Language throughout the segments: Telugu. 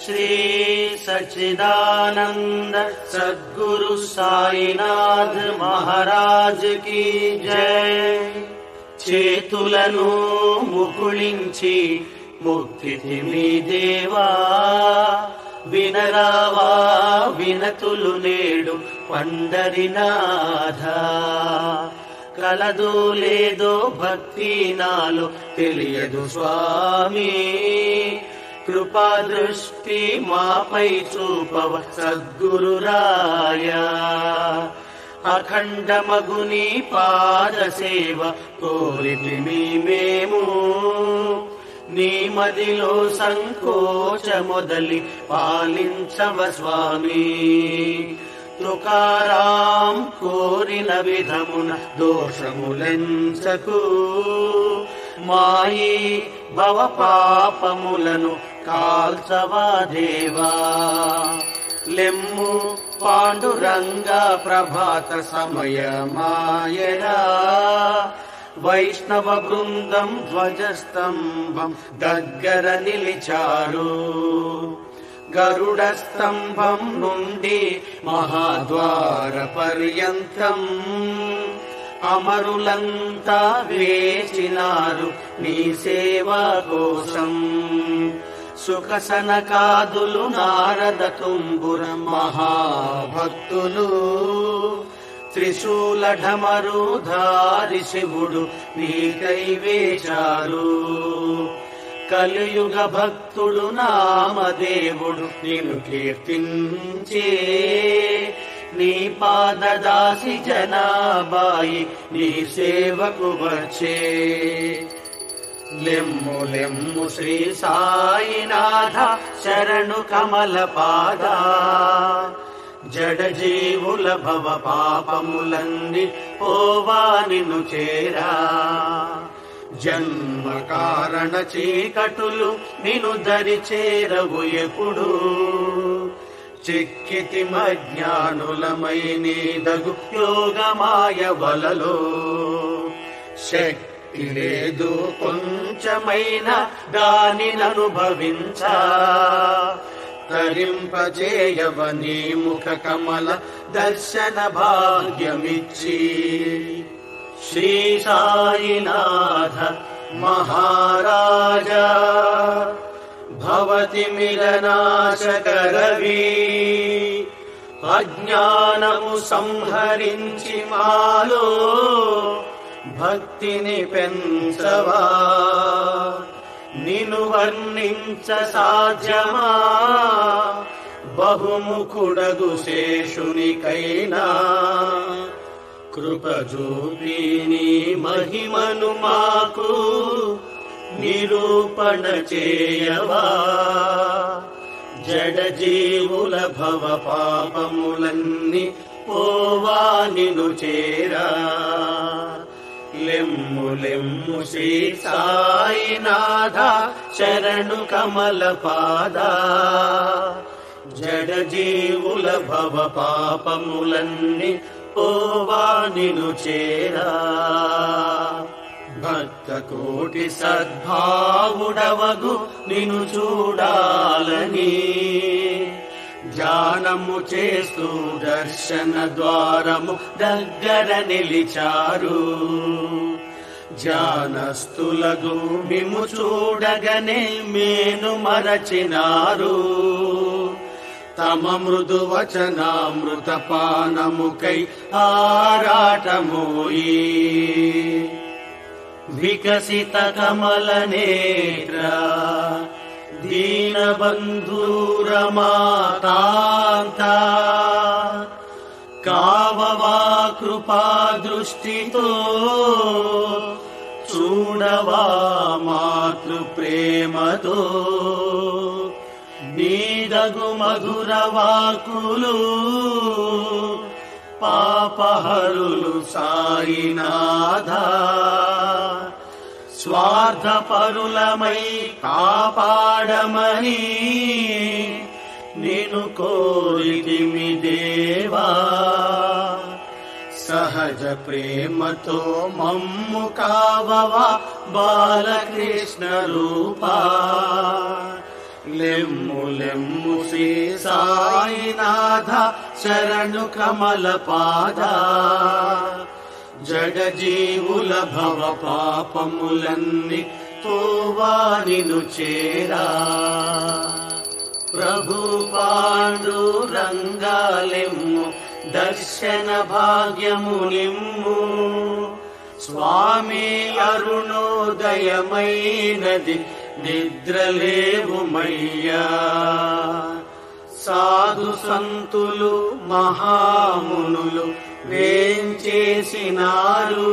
श्री सच्चिदानंद सद्गुरु साईनाथ महाराज की जय। చేతులను ముకుళించి ముక్తిమి దేవా వినరావా వినతులు నేడు పండరినాథ। కలదో లేదో భక్తి నాలో తెలియదు స్వామి, కృపా దృష్టి మాపై చూపవ సద్గురురాయా। అఖండమగుని పాద సేవ కోరితిమి మేము, నీ మదిలో సంకోచ మొదలి పాలించవ స్వామి। తుకారాం కోరిన విధమున దోషములెంచకు, మాయి భవ పాపములను కాల్చవా దేవా। లెమ్ము పాండురంగ ప్రభాత సమయమాయరా, వైష్ణవ బృందం ధ్వజస్తంభం దగ్గర నిలిచారు। గరుడ స్తంభం నుండి మహాద్వార పర్యంతం అమరులంతా వేచినారు నీ సేవా కోసం। సుఖసనకాదులు నారద తుంబుర మహాభక్తులు, త్రిశూల ఢమరుధారి శివుడు నీకై వేశారు। కలియుగ భక్తుడు నామదేవుడు నిన్ను కీర్తించే, నీ పాదదాసి జనాబాయి నీ సేవకు వచ్చే। లెమ్ము లెమ్ము శ్రీ సాయినాథ శరణు కమల పాద, జడ జీవుల భవ పాపములన్నీ పోవా నిన్ను చేరా। జన్మ కారణ చీకటులు నిన్ను దరి చేరవు ఎప్పుడు, చిక్కితిమజ్ఞానులమై నీదగు యోగమాయ వలలో। శక్తి లేదు కొంచెమైన దానిననుభవించా, తరింపజేయవ నీ ముఖ కమల దర్శన భాగ్యమిచ్చి। శ్రీ సాయినాథ మహారాజా భవతి మిలనాశకరవి, అజ్ఞానము సంహరించి మాలో భక్తిని పెంచవా। నిన్ను వర్ణించ సాధ్యమా బహుముఖుడగు శేషునికైనా, కృప చూపి నీ మహిమను మాకు నిరూపణ చేయవా। జడ జీవుల భవ పాపములన్నీ పోవా నిన్ను చేరా। లెమ్ము లెమ్ము శ్రీ సాయినాథ శరణు కమల పాద, జడ జీవుల భవ పాపములన్నీ పోవా నిన్ను చేరా। భక్త కోటి సద్భావుడవగు నిన్ను చూడాలని, ధ్యానము చేస్తూ దర్శన ద్వారము దగ్గర నిలిచారు। ధ్యానస్తులకు మిమ్ము చూడగనే మేను మరచినారు, తమ మృదు వచనామృత పానముకై ఆరాటమోయి। వికసిత కమల నేత్ర దీనబంధురమాకాంత, కావవా కృపా దృష్టితో చూడవా మాతృ ప్రేమతో। నీదగు మధుర వాకులు పాపహరులు సాయినాథ, స్వార్థపరులమై కాపాడమని నిన్ను కోరితిమి దేవా। సహజ ప్రేమతో మమ్ము కావవా బాలకృష్ణ రూపా, లెమ్ము లెమ్ము శ్రీ సాయినాథ శరణు కమల పాద జగజీవుల భవ పాపములన్నీ తోవా నిను చేరా ప్రభు పాండురంగాలెమ్ము దర్శన భాగ్యము నిమ్ము స్వామి అరుణోదయమైనది నిద్రలేవుమయ్యా సాధు సంతులు మహామునులు వేంచేసినారు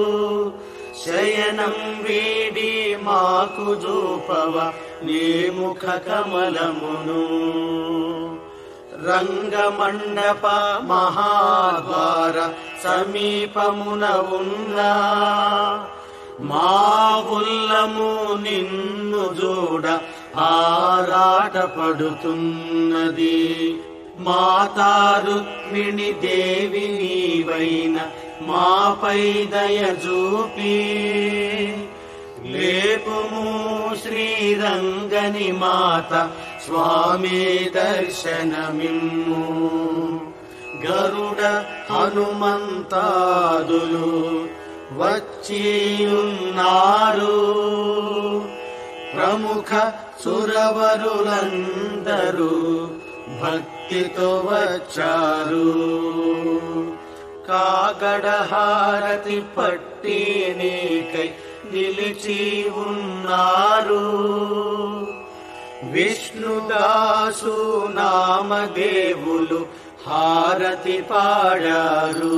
శయనం వీడి మాకు జూపవ నీ ముఖ కమలమును రంగమండప మహాద్వార సమీపమున ఉన్నా మా ఉల్లము నిన్ను చూడ ఆరాటపడుతున్నది మాతా రుక్మిణి దేవి నీవైన మాపై దయ చూపి లేపుము శ్రీరంగని మాత స్వామి దర్శనమిమ్ము గరుడ హనుమంతాదులు వచ్చియున్నారు ప్రముఖ సురవరులందరూ భక్తితో వచ్చారు కాగడహారతి పట్టి నీకై నిలిచి ఉన్నారు విష్ణుదాసు నామదేవులు హారతి పాడారు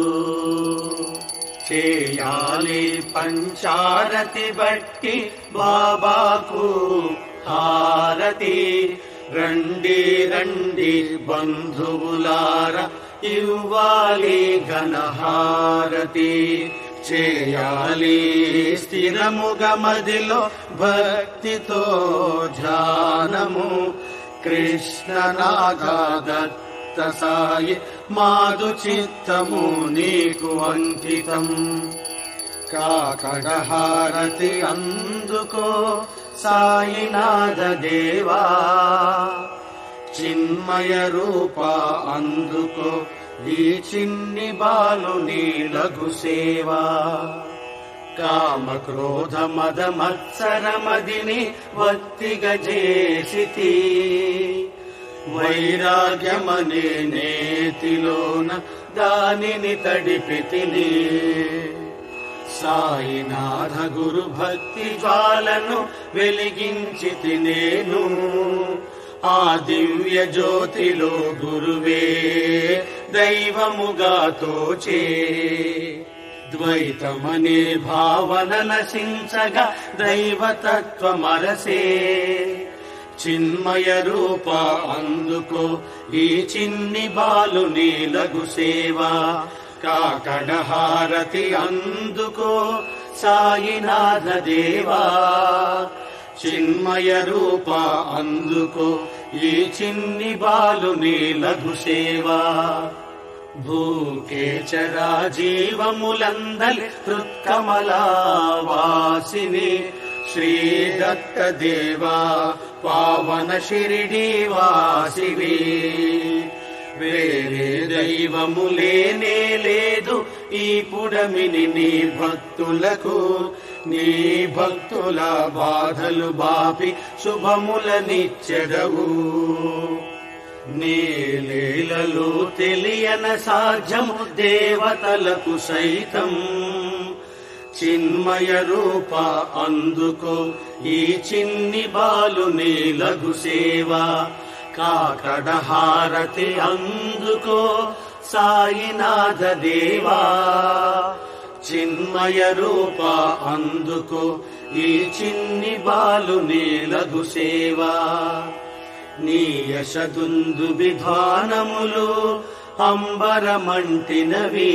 చేయాలి పంచారతి బట్టి బాబాకు హారతి రండి రండి బంధువులార ఇవ్వాలి ఘనహారతి చేయాలి స్థిరముగా మదిలో భక్తితో ధ్యానము కృష్ణనాథ సాయి మాదు చిత్తము నీకు అంకితం కాకడహారతి అందుకో సాయినాథ దేవా చిన్మయ రూప అందుకో ఈ చిన్ని బాలుని లఘు సేవా కామ క్రోధ మద మత్సర మదిని వత్తిగా చేసితి వైరాగ్యమనే నేతిలోన దానిని తడిపితిని సాయినాథ గురు భక్తి జ్వాలను వెలిగించితి నేను ఆ దివ్య జ్యోతిలో గురువే దైవముగా తోచే ద్వైతమనే భావన నశించగా దైవతత్వమరసే చిన్మయ రూప అందుకో ఈ చిన్ని బాలుని లఘు సేవా కాకడహారతి అందుకో సాయినాథ దేవా చిన్మయ రూప అందుకో ఈ చిన్ని బాలుని లఘు సేవా భూకేచరా జీవములందలి హృత్కమలావాసిని శ్రీ దత్త దేవా పావన షిరిడి వాసివి వేరే దైవము లేనే లేదు ఈ పుడమిని నీ భక్తులకు నీ భక్తుల బాధలు బాపి శుభములనిచ్చెదవు నీ లీలలు తెలియన సాధ్యము దేవతలకు సైతం చిన్మయ రూప అందుకో ఈ చిన్ని బాలుని లఘు సేవా కాకడహారతి అందుకో సాయినాథ దేవా చిన్మయ రూప అందుకో ఈ చిన్ని బాలుని లఘు సేవా నీ యశదుందు విధానములు అంబరమంటినవి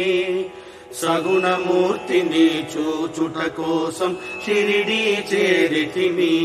సగుణమూర్తిని చూచుట కోసం షిరిడి చేరితిమి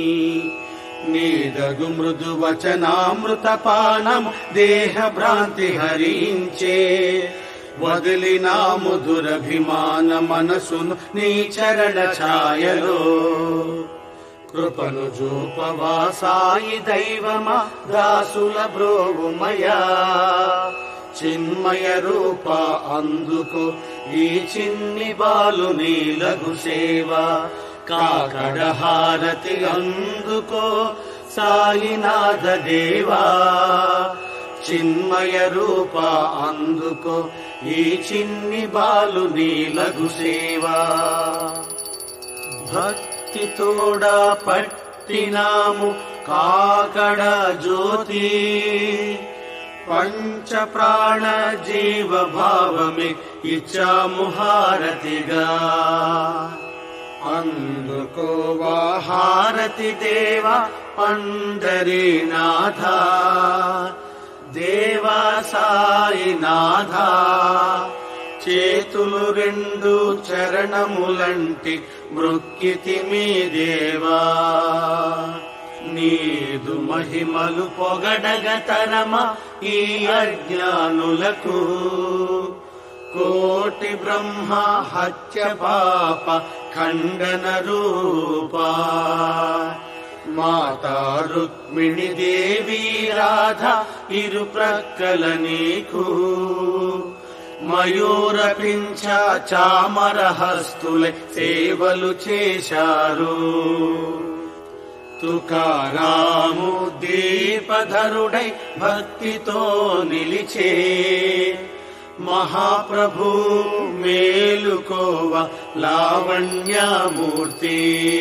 నీదగు మృదు వచనామృత పానము దేహ భ్రాంతి హరించే వదిలిన మధురభిమాన మనసును నీ చరణ ఛాయలో కృపను చూపవా సాయి దైవమా దాసుల బ్రోవుమయా చిన్మయ రూప అందుకో ఈ చిన్ని బాలుని లఘు సేవ కాకడ హారతి అందుకో సాయినాథ దేవా చిన్మయ రూప అందుకో ఈ చిన్ని బాలుని లఘు సేవ భక్తి తోడా పట్టినాము కాకడ జ్యోతి పంచ ప్రాణ జీవ భావమే ఇచ్చాము హారతిగా అందుకోవా హారతి దేవా పండరీనాథ దేవా సాయినాథ చేతులు రెండు చరణములంటి మృక్కితిమి దేవా నీదు మహిమలు పొగడగ తరమా ఈ అజ్ఞానులకు కోటి బ్రహ్మ హత్య పాప ఖండన రూపా మాతా రుక్మిణి దేవి రాధ ఇరు ప్రక్కల నీకు మయూర పింఛ చామర హస్తులై సేవలు చేశారు తుకారాము దీపధరుడై భక్తితో నిలిచే మహాప్రభు మేలుకోవ లావణ్యమూర్తి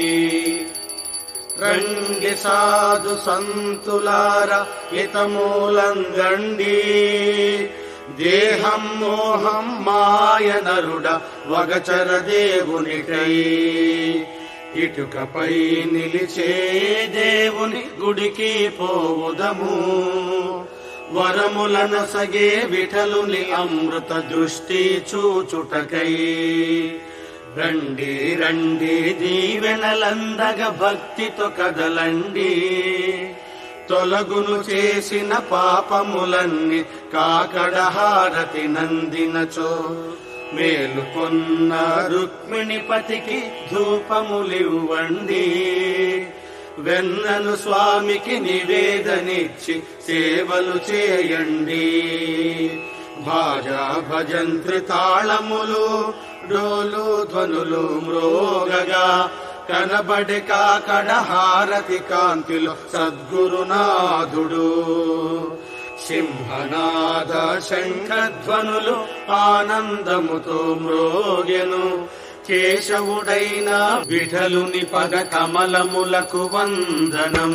రంగి సాధు సంతులార హితమూలందండి దేహం మోహం మాయ నరుడ వగచర దేవునికై ఇటుకపై నిలిచే దేవుని గుడికి పోవుదము వరములను సగే విఠలుని అమృత దృష్టి చూచుటకై రండి రండి దీవెనలందగ భక్తితో కదలండి తొలగును చేసిన పాపములన్నీ కాకడ హారతి నందినచో మేలుకొన్న రుక్మిణిపతికి ధూపములివ్వండి వెన్నను స్వామికి నివేదనిచ్చి సేవలు చేయండి భాజా భజంత్రి తాళములు డోలు ధ్వనులు మ్రోగగా కనబడి కాకడ హారతి కాంతిలో సద్గురునాథుడు సింహనాద శంఖధ్వనులు ఆనందముతో మ్రోగెను కేశవుడైన విఠలుని పద కమలములకు వందనం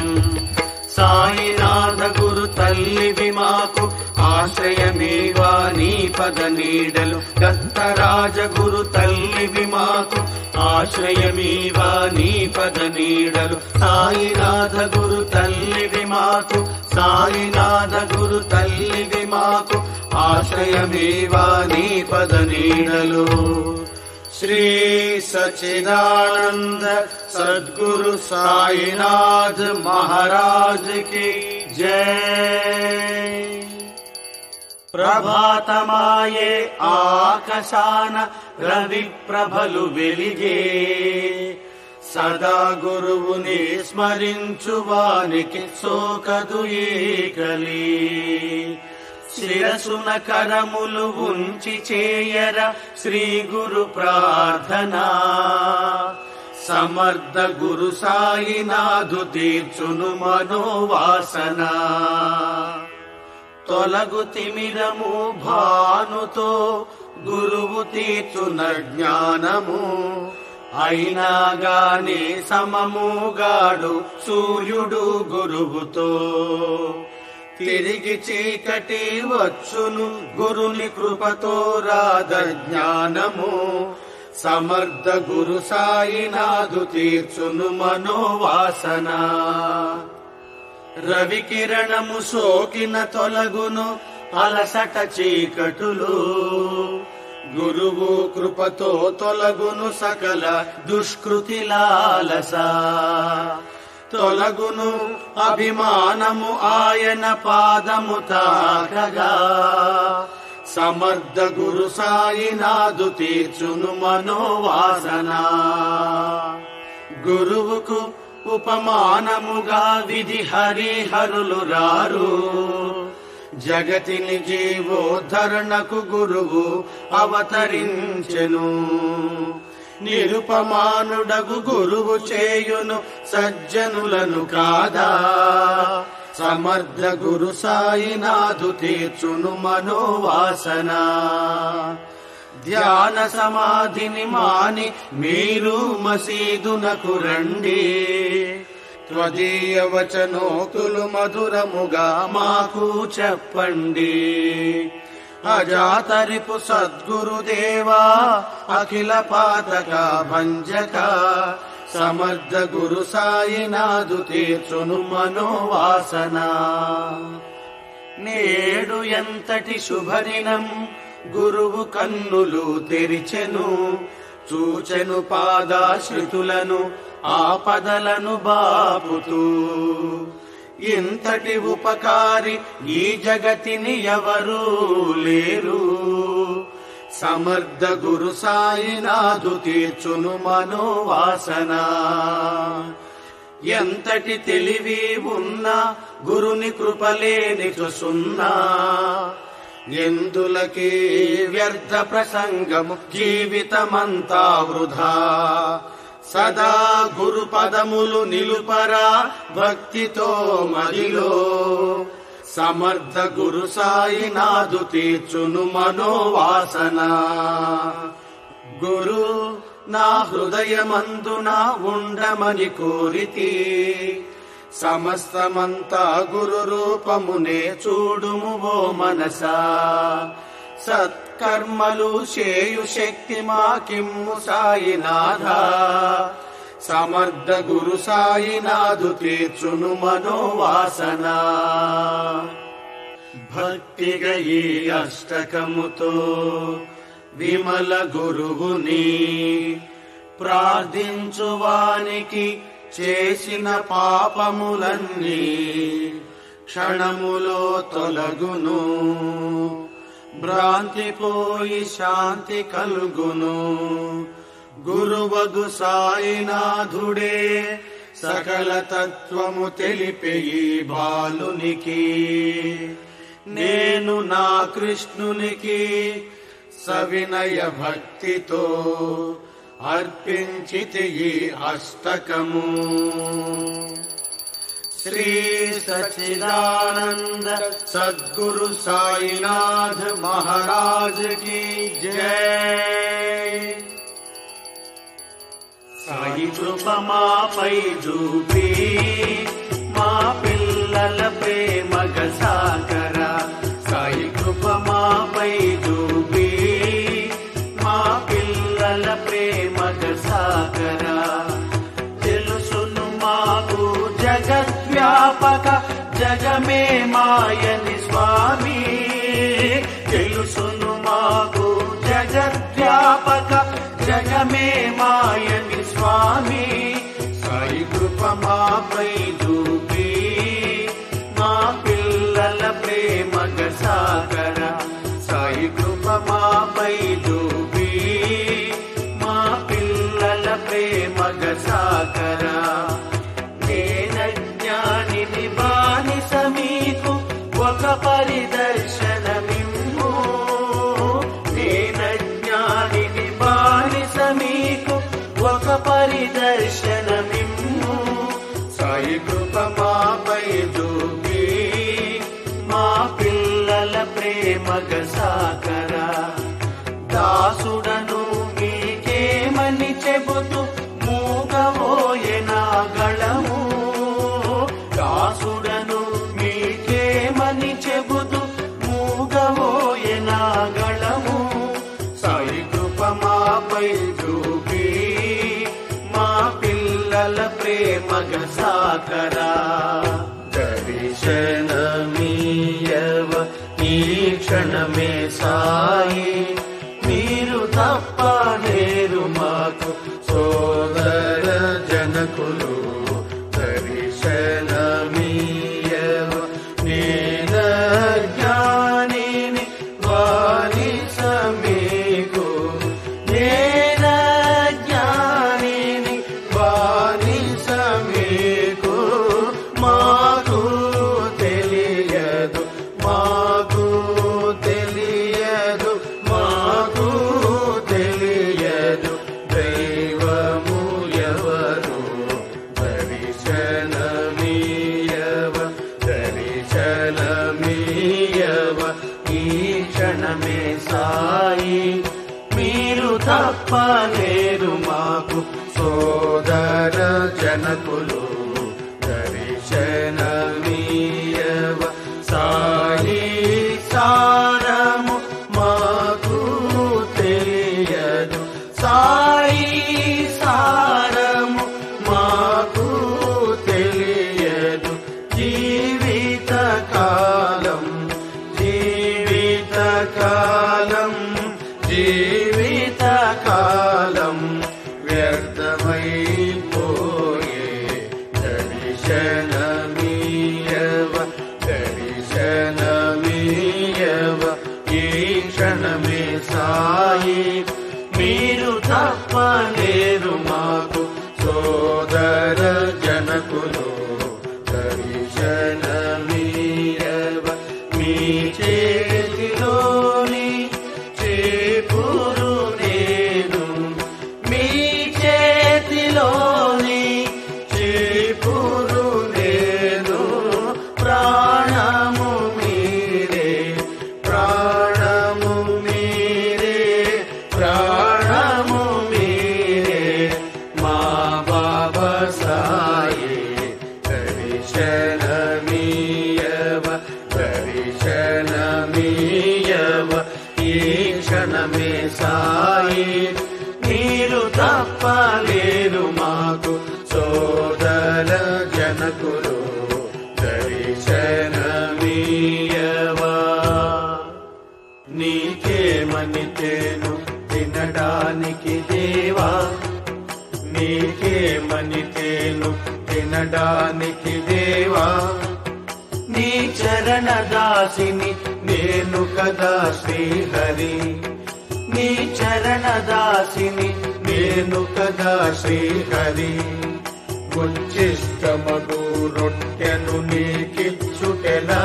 సాయినాథ గురు తల్లివి మాకు ఆశ్రయమేవా నీ పద నీడలు దత్తరాజ గురు తల్లివి మాకు ఆశ్రయమేవా నీ పద నీడలు సాయినాథ గురు తల్లివి మాకు సాయినాథ గురు తల్లివి మాకు ఆశ్రయమేవా నీ పద నీడలు శ్రీ సచ్చిదానంద సద్గురు సాయినాథ్ మహారాజ్ కి జై ప్రభాతమాయే ఆకాశాన రవి ప్రభలు వెలిగే సదా గురువుని స్మరించువానికి సోకదు ఈకలి శిరసున కరములు ఉంచి చేయర శ్రీ గురు ప్రార్థనా సమర్థ గురు సాయినాథు తీర్చును మనోవాసన తొలగు తిమిరము భానుతో గురువు తీర్చున జ్ఞానము అయినా గాని సమముగాడు సూర్యుడు గురువుతో తిరిగి చీకటి వచ్చును గురుని కృపతో రాధ జ్ఞానము సమర్థ గురు సాయినాథు తీర్చును మనోవాసన రవి కిరణము సోకిన తొలగును అలసట చీకటులు గురువు కృపతో తొలగును సకల దుష్కృతి లాలస తొలగును అభిమానము ఆయన పాదము తాకగా సమర్థ గురు సాయినాథు తీర్చును మనోవాసన గురువుకు ఉపమానముగా విధి హరిహరులు రారు. జగతిని జీవోద్ధరణకు గురువు అవతరించెను. నిరుపమానుడగు గురువు చేయును సజ్జనులను కాదా. సమర్థ గురు సాయినాథు తీర్చును మనోవాసన. ధ్యాన సమాధిని మాని మీరు మసీదునకు రండి. త్వదీయ వచనోక్తులు మధురముగా మాకు చెప్పండి. అజాతరిపు సద్గురుదేవా అఖిల పాతక భంజక. సమర్థ గురు సాయినాథు తీర్చును మనోవాసన. నేడు ఎంతటి శుభదినం, గురువు కన్నులు తెరిచెను. చూచెను పాదాశ్రితులను ఆపదలను బాపుతూ. ఇంతటి ఉపకారి ఈ జగతిని ఎవరూ లేరు. సమర్థ గురు సాయినాథు తీర్చును మనోవాసన. ఎంతటి తెలివి ఉన్నా గురుని కృపలేనిచు సున్నా. ఎందులకి వ్యర్థ ప్రసంగము జీవితమంతా వృధా. సదా గురు పదములు నిలుపరా భక్తితో మదిలో. సమర్థ గురు సాయినాథు తీర్చును మనోవాసన. గురు నా హృదయమందున ఉండమని కోరితి. సమస్తమంతా గురు రూపమునే చూడుము ఓ మనసా. సత్కర్మలు చేయు శక్తి మాకిమ్ము సాయినాథ. సమర్థ గురు సాయినాథు తీర్చును మనోవాసన. భక్తిగా ఈ అష్టకముతో విమల గురువుని ప్రార్థించువానికి చేసిన పాపములన్నీ క్షణములో తొలగును. భ్రాంతి పోయి శాంతి కలుగును. గురువగు సాయినాథుడే సకల తత్వము తెలిపే ఈ బాలునికి. నేను నా కృష్ణునికి సవినయ భక్తితో అర్పించితి ఈ అష్టకము. శ్రీ సచ్చిదానంద సద్గురు సాయినాథ్ మహారాజ్ की जय. సాయి కృప మాపై చూపి మా పిల్లల ప్రేమగ సాకర. సాయి కృప మాపై చూపి మా పిల్లల ప్రేమగ సాకర. తెలుసును మాకు జగద్వ్యాపక జగమే మాయని స్వామి. తెలుసును మాకు జగద్వ్యాపక జగమే మాయని స్వామి. సాయి కృప మాపై చూపి మా పిల్లల ప్రేమగ సాకర. సాయి కృప మాపై చూపి మా పిల్లల ప్రేమగ సాకర. నేనజ్ఞానిని బానిస మీకు ఒక పరిదర్శనమిమ్ము. నేనజ్ఞానిని బానిస మీకు ఒక పరిదర్శనమిమ్ము. సాయి కృప మాపై చూపి మా పిల్లల ప్రేమగ సాకర. దాసుడను మీకేమని చెబుతూ మూగవోయెనా గళము. దాసుడను మీకేమని చెబుతూ మూగవోయెనా గళము. సాయి కృప మాపై చూపి మా పిల్లల ప్రేమగ సాకర. దర్శనమీయవ ఈ క్షణమే సాయి. మీరు తప్ప లేరు మాకు సోదర జనకులు. దర్శనమీయవ నేనజ్ఞానిని బానిస మీకు. నేనజ్ఞానిని బానిస మీకు. తప్పలేరు మాకు సోదర జనకులు దర్శనమీయవ సాయి సారము మాకు తెలియదు సాయి సారము మాకు తెలియదు జీవిత కాలం వ్యర్థమైపోయే దర్శనమీయవ ఈ క్షణమే సాయి మీరు తప్పలేరు మాకు సోదర జనకులు దర్శనమీయవ మీ చేతిలోని చేకూరు నేను మీ చేతిలోని చేకూరు నేను ప్రాణము మీరే ప్రాణము మీరే ప్రాణము మీరే మా బాబా సాయి దర్శనమీయవ దర్శనమీయవ ఈ క్షణమే సాయి మీరు తప్పలేరు మాకు సోదర జనకులు దర్శనమీయవ నీకేమనితేను తినడానికి దేవా నీకేమనితేను తినడానికి దేవా నీ చరణ దాసిని నేను కదా శ్రీహరి నీ చరణ దాసిని నేను కదా శ్రీహరి ఉచ్చిష్టమగు రొట్టెను నీకిచ్చుటెలా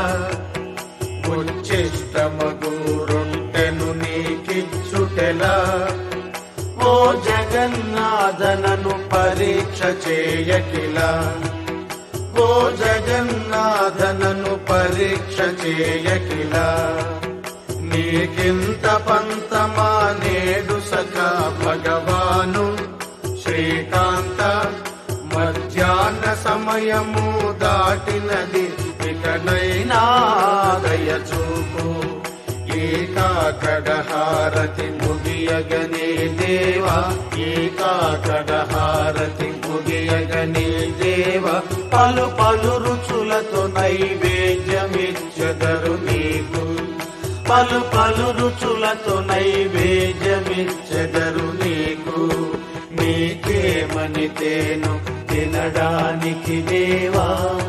ఉచ్చిష్టమగు రొట్టెను నీకిచ్చుటెలా ఓ జగన్నాథనను పరీక్ష చేయకిలా ఓ జగన్నాథనను పరీక్ష చేయకిలా నీకింత పంతమా నేడు సఖా భగవాను శ్రీకాంత మధ్యాహ్న సమయము దాటినది ఇకనైనా దయచూపు ఏకాకడహారతి ముగియగనే దేవా ఏకాకడహారతి ముగియగనే దేవా పలు పలు రుచులతో నైవేద్యమిచ్చదరు నీకు పలు పలు రుచులతో నైవేద్యమిచ్చదరు నీకు నీకేమనితేను తినడానికి దేవా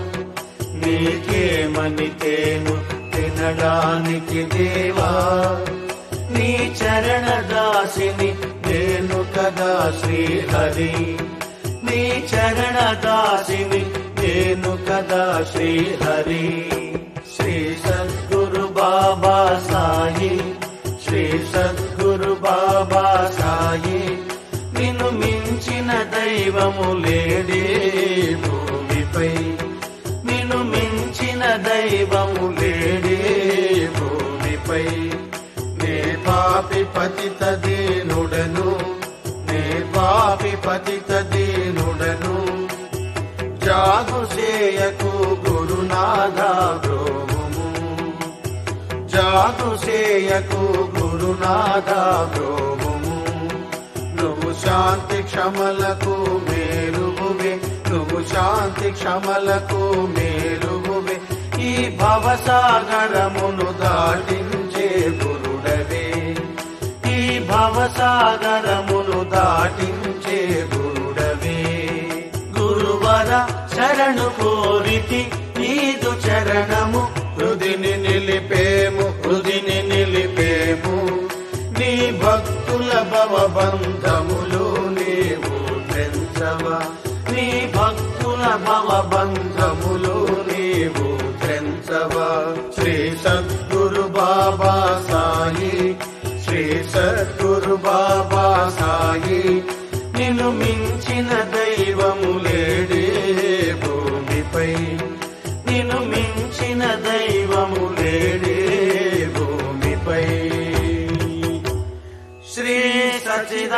నీకేమనితేను తినడానికి దేవా నీ చరణ దాసిని నేను కదా శ్రీహరి నీ చరణ దాసిని నేను కదా శ్రీహరి శ్రీ సద్గురు బాబా సాయి శ్రీ సద్గురు బాబా సాయి నిన్ను మించిన దైవము లేడే భూమిపై నిన్ను మించిన దైవము లేడే భూమిపై నే పాపి పతిత దీనుడను నే పాపి పతిత దీనుడను జాగు చేయకు గురునాథ బ్రోముము జాగు చేయకు గురునాథ బ్రోముము నువ్వు శాంతి క్షమలకు మేలువువే నువ్వు శాంతి క్షమలకు మేలువువే ఈ భవసాగరమును దాటించే గురుడవే ఈ భవసాగరమును దాటించే గురుడవే గురువర శరణు కోరితి నీదు చరణము హృదిని నిలిపేము హృదిని నిలిపేము నీ భక్తుల భవబంధములు నీవు త్రెంచవా నీ భక్తుల భవబంధములు నీవు త్రెంచవా శ్రీ సద్గురు బాబా సాయి శ్రీ సద్గురు బాబా సాయి నిన్ను మించిన దైవము లేడే భూమిపై నిన్ను మించిన దైవము లేడే భూమిపై శ్రీ సచ్చిదానంద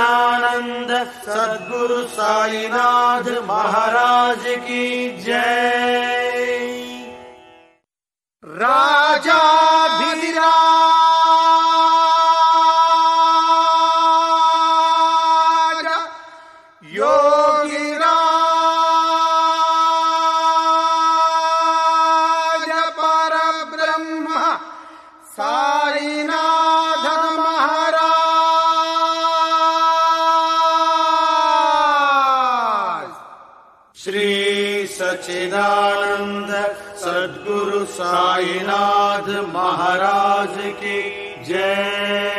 सच्चिदानंद सद्गुरु साईनाथ महाराज की जय। राजाधिराज योगिराज परब्रह्म साईनाथ महाराज। श्री सच्चिदानंद सद्गुरु साईनाथ महाराज की जय।